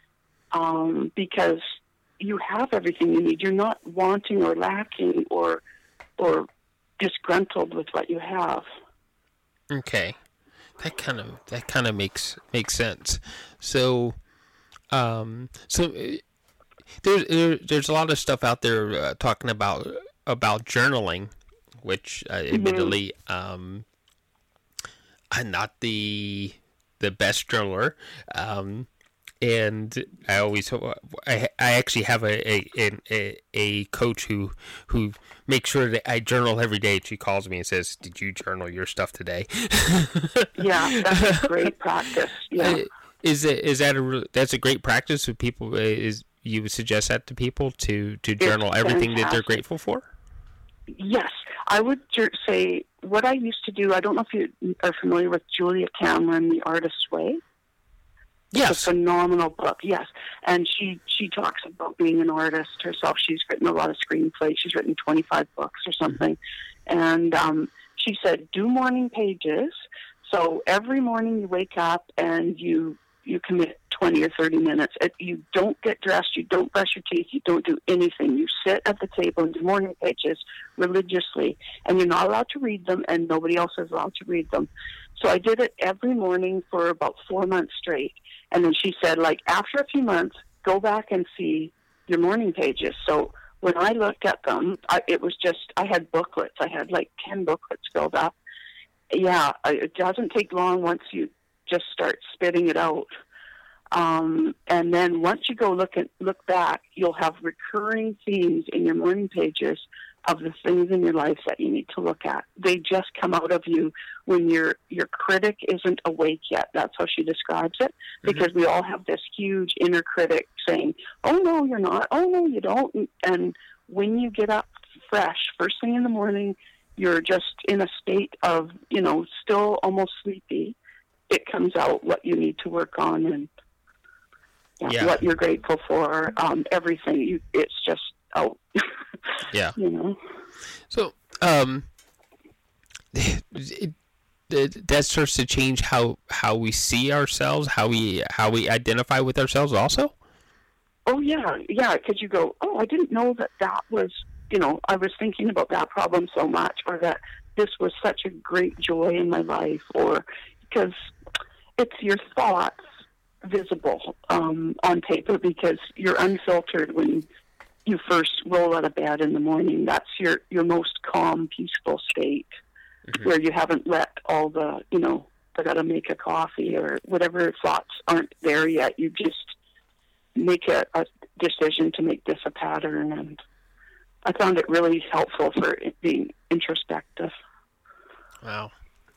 um, because you have everything you need. You're not wanting or lacking or or disgruntled with what you have. Okay. That kind of that kind of makes makes sense. So, um, so there's there, there's a lot of stuff out there uh, talking about about journaling, which uh, mm-hmm. admittedly, um, I'm not the the best journaler, um, and I always I I actually have a a a, a coach who who. make sure that I journal every day. She calls me and says, "Did you journal your stuff today?" Yeah, that's a great practice. Yeah, is it is that a that's a great practice? Of people is you would suggest that to people to to journal it's everything fantastic. that they're grateful for? Yes, I would say what I used to do. I don't know if you are familiar with Julia Cameron, The Artist's Way. Yes. It's a phenomenal book, yes. And she, she talks about being an artist herself. She's written a lot of screenplays. She's written twenty-five books or something. Mm-hmm. And um, she said, do morning pages. So every morning you wake up and you you commit twenty or thirty minutes. You don't get dressed. You don't brush your teeth. You don't do anything. You sit at the table and do morning pages religiously. And you're not allowed to read them, and nobody else is allowed to read them. So I did it every morning for about four months straight. And then she said, like, after a few months, go back and see your morning pages. So when I looked at them, I, it was just, I had booklets. I had like ten booklets filled up. Yeah, it doesn't take long once you just start spitting it out. Um, and then once you go look at, look back, you'll have recurring themes in your morning pages of the things in your life that you need to look at. They just come out of you when your your critic isn't awake yet. That's how she describes it, because mm-hmm. we all have this huge inner critic saying, oh, no, you're not. Oh, no, you don't. And when you get up fresh. First thing in the morning, you're just in a state of, you know, still almost sleepy. It comes out what you need to work on and yeah, yeah. what you're grateful for. Um, everything. You, it's just out. Yeah. You know. So, um, it, it, that starts to change how how we see ourselves, how we how we identify with ourselves, also. Oh yeah, yeah. Because you go, oh, I didn't know that that was. You know, I was thinking about that problem so much, or that this was such a great joy in my life, or because it's your thoughts visible um, on paper because you're unfiltered when you first roll out of bed in the morning. That's your, your most calm, peaceful state mm-hmm. where you haven't let all the, you know, I got to make a coffee or whatever thoughts aren't there yet. You just make a, a decision to make this a pattern, and I found it really helpful for it being introspective. Wow.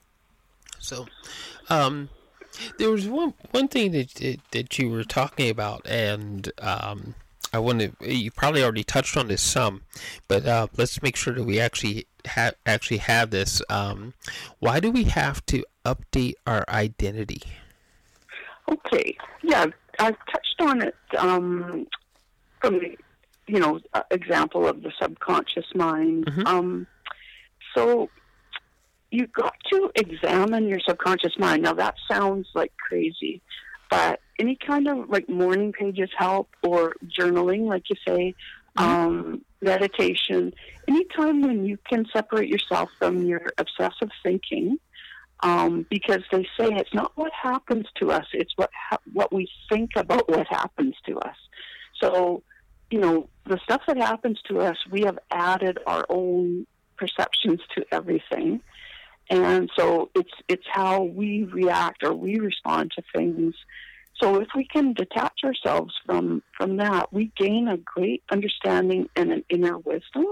So, um, there was one one thing that that you were talking about, and um, I want to. You probably already touched on this some, but uh, let's make sure that we actually have actually have this. Um, why do we have to update our identity? Okay. Yeah, I've touched on it um, from the. You know, uh, example of the subconscious mind. Mm-hmm. Um, so you've got to examine your subconscious mind. Now that sounds like crazy, but any kind of like morning pages help, or journaling, like you say, mm-hmm. um, meditation, anytime when you can separate yourself from your obsessive thinking, um, because they say it's not what happens to us, it's what ha- what we think about what happens to us. So you know, the stuff that happens to us, we have added our own perceptions to everything. And so it's it's how we react or we respond to things. So if we can detach ourselves from, from that, we gain a great understanding and an inner wisdom.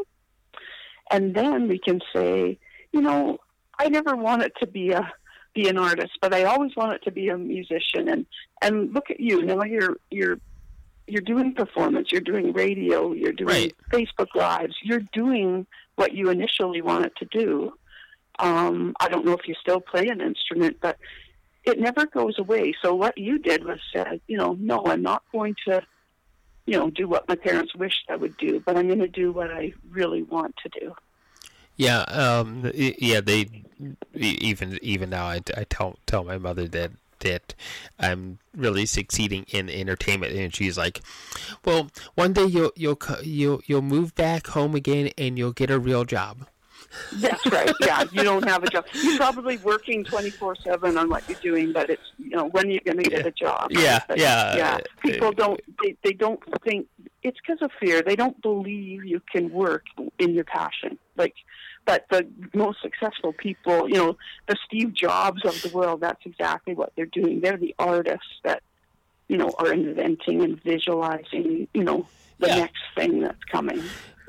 And then we can say, you know, I never wanted to be a be an artist, but I always wanted to be a musician. And, and look at you, now you're you're You're doing performance, you're doing radio, you're doing right. Facebook Lives, you're doing what you initially wanted to do. Um, I don't know if you still play an instrument, but it never goes away. So what you did was said, you know, no, I'm not going to, you know, do what my parents wished I would do, but I'm going to do what I really want to do. Yeah, um, yeah, they, even even now, I, I tell, tell my mother that, that I'm really succeeding in entertainment, and she's like, "Well, one day you'll you'll you'll you'll move back home again, and you'll get a real job." That's right. Yeah, you don't have a job. You're probably working twenty-four seven on what you're doing, but it's, you know, when are you going to get a job? Yeah, but, yeah. Yeah. People don't. They, they don't think it's because of fear. They don't believe you can work in your passion. Like. But the most successful people, you know, the Steve Jobs of the world, that's exactly what they're doing. They're the artists that, you know, are inventing and visualizing, you know, the yeah. next thing that's coming.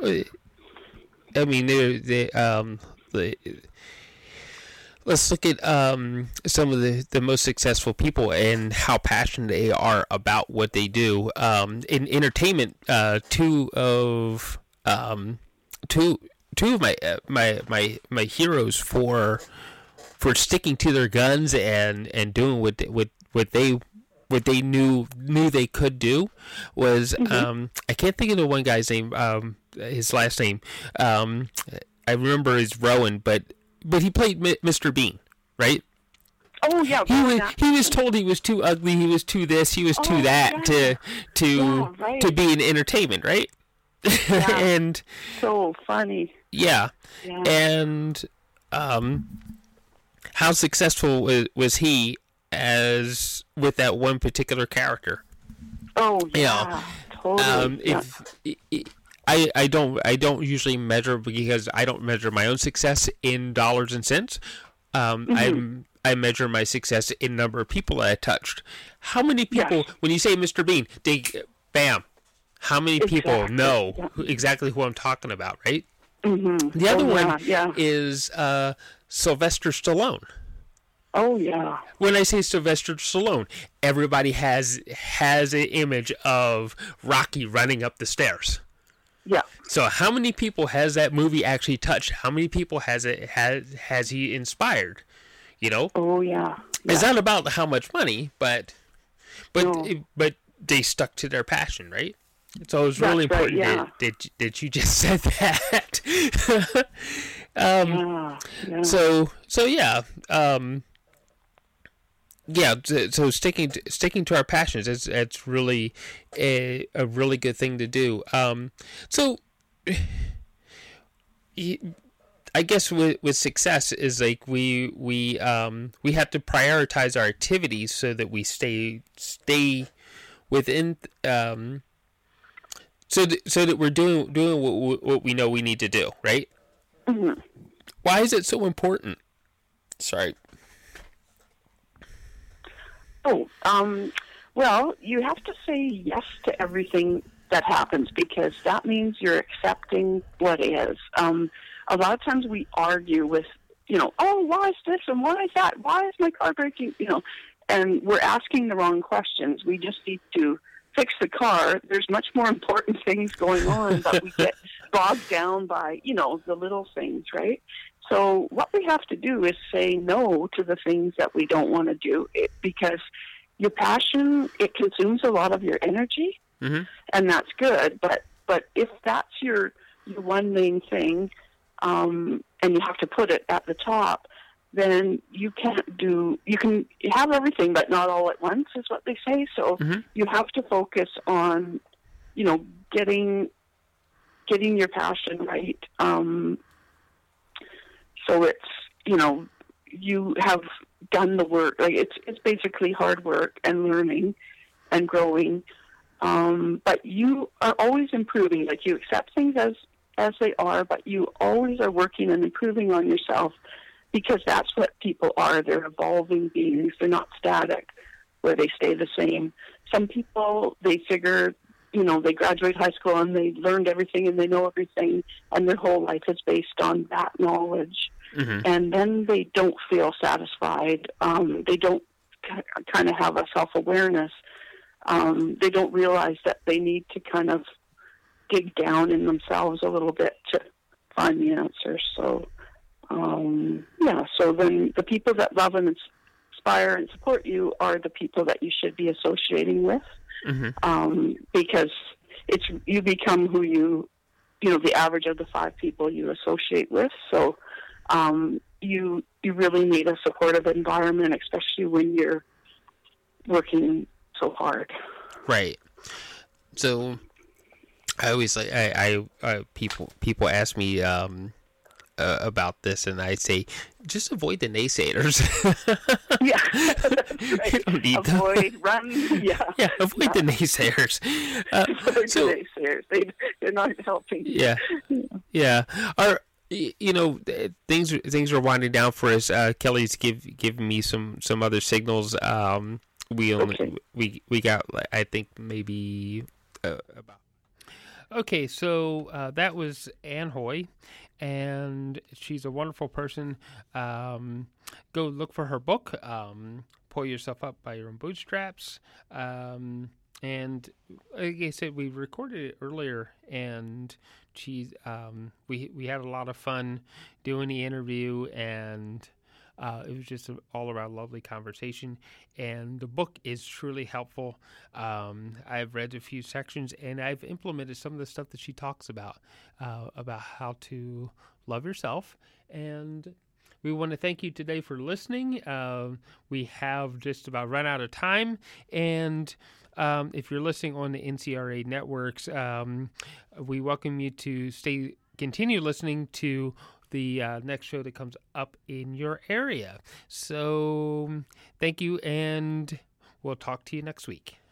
I mean, they, they, um, the, let's look at um, some of the, the most successful people and how passionate they are about what they do. Um, in entertainment, uh, two of, um, two, Two of my uh, my my my heroes for for sticking to their guns and, and doing what what what they what they knew knew they could do was mm-hmm. um, I can't think of the one guy's name, um, his last name. Um, I remember is Rowan, but but he played Mister Bean, right? Oh yeah, he was he was told he was too ugly, he was too this, he was oh, too that yeah. to to yeah, right. to be in entertainment, right? Yeah. And so funny. Yeah. yeah. And um, how successful was, was he as with that one particular character? Oh yeah, you know, totally. Um, yeah. If I I don't I don't usually measure because I don't measure my own success in dollars and cents. Um, mm-hmm. I'm I measure my success in number of people that I touched. How many people? Yes. When you say Mister Bean, they bam. How many exactly. people know yeah. who, exactly who I'm talking about, right? Mm-hmm. The other oh, yeah, one yeah. is uh, Sylvester Stallone. Oh yeah. When I say Sylvester Stallone, everybody has has an image of Rocky running up the stairs. Yeah. So how many people has that movie actually touched? How many people has it has has he inspired? You know? Oh yeah. yeah. It's not about how much money, but but No. but they stuck to their passion, right? So it's That's really right, important yeah. that, that that you just said that. um, yeah, yeah. So so yeah. Um, Yeah, so sticking to, sticking to our passions, it's, it's really a, a really good thing to do. Um, so, I guess with, with success is like we we um, we have to prioritize our activities so that we stay stay within um, so that, so that we're doing doing what, what we know we need to do, right? Mm-hmm. Why is it so important? Sorry. Oh, um, well, you have to say yes to everything that happens because that means you're accepting what is. Um, a lot of times we argue with, you know, oh, why is this and why is that? Why is my car breaking? You know, and we're asking the wrong questions. We just need to fix the car. There's much more important things going on, but we get bogged down by, you know, the little things, right? So what we have to do is say no to the things that we don't want to do it, because your passion, it consumes a lot of your energy, mm-hmm. and that's good. But but if that's your, your one main thing, um, and you have to put it at the top, then you can't do, you can have everything, but not all at once is what they say. So mm-hmm. you have to focus on, you know, getting getting your passion right. Um So it's, you know, you have done the work. Like it's it's basically hard work and learning and growing. Um, but you are always improving. Like you accept things as, as they are, but you always are working and improving on yourself because that's what people are. They're evolving beings. They're not static where they stay the same. Some people, they figure, you know, they graduate high school and they learned everything and they know everything and their whole life is based on that knowledge. Mm-hmm. And then they don't feel satisfied. Um, they don't k- kind of have a self-awareness. Um, they don't realize that they need to kind of dig down in themselves a little bit to find the answers. So, um, yeah, so then the people that love and inspire and support you are the people that you should be associating with. Mm-hmm. Um, because it's you become who you, you know, the average of the five people you associate with. So um, you you really need a supportive environment, especially when you're working so hard. Right. So I always like I, I uh, people people ask me um, uh, about this, and I say just avoid the naysayers. Yeah, that's right. You don't need avoid, them. run. Yeah, yeah. Avoid yeah. the naysayers. Uh, avoid so, the naysayers. They they're not helping. Yeah, yeah. Are you know things things are winding down for us. Uh, Kelly's give giving me some some other signals. Um, we only Okay. we we got I think maybe uh, about. Okay, so uh, that was Ann Hoy, and she's a wonderful person. Um, go look for her book, um, Pull Yourself Up by Your Own Bootstraps. Um, and like I said, we recorded it earlier, and she, um, we we had a lot of fun doing the interview, and Uh, it was just an all-around lovely conversation, and the book is truly helpful. Um, I've read a few sections, and I've implemented some of the stuff that she talks about, uh, about how to love yourself. And we want to thank you today for listening. Uh, we have just about run out of time, and um, if you're listening on the N C R A networks, um, we welcome you to stay, continue listening to the uh, next show that comes up in your area. So thank you, and we'll talk to you next week.